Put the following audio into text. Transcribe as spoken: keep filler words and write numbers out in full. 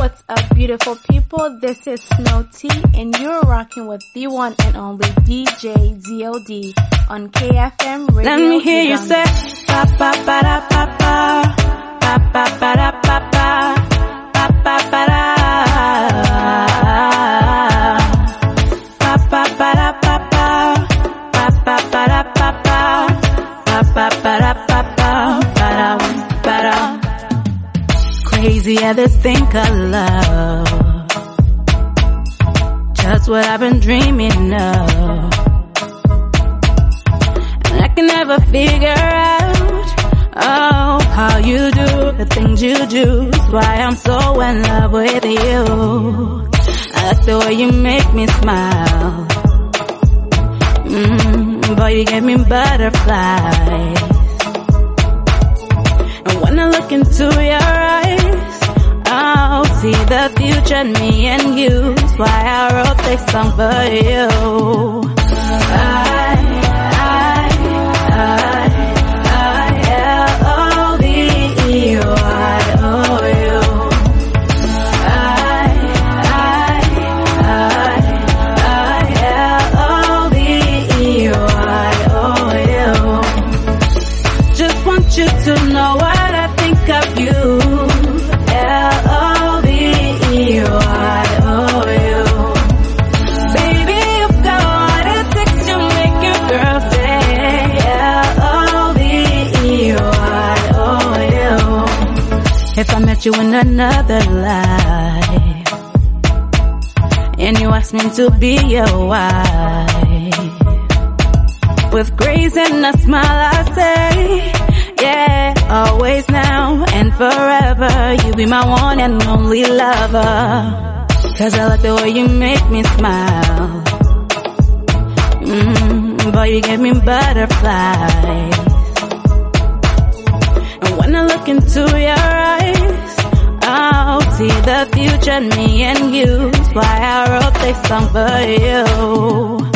What's up, beautiful people? This is Snow T, and you're rocking with the one and only D J Z O D on K F M Radio. Let me hear you say pa pa pa da pa pa pa pa pa da pa pa pa pa pa da pa pa pa da pa pa pa pa pa da pa pa pa pa pa da pa pa pa da pa da. Crazy at this thing called love, just what I've been dreaming of. I can never figure out, oh, how you do the things you do. That's why I'm so in love with you. I like the way you make me smile. Mmm, boy, you give me butterflies. And when I look into your eyes, I'll see the future in me and you. That's why I wrote this song for you. I you to know what I think of you. L O V E Y O U. Baby, you've got what it takes to make your girl say L O V E Y O U. If I met you in another life and you asked me to be your wife, with grace and a smile I say, yeah, always now and forever, you be my one and only lover. Cause I like the way you make me smile. Mmm, boy, you give me butterflies. And when I look into your eyes, I'll see the future in me and you. That's why I wrote this song for you.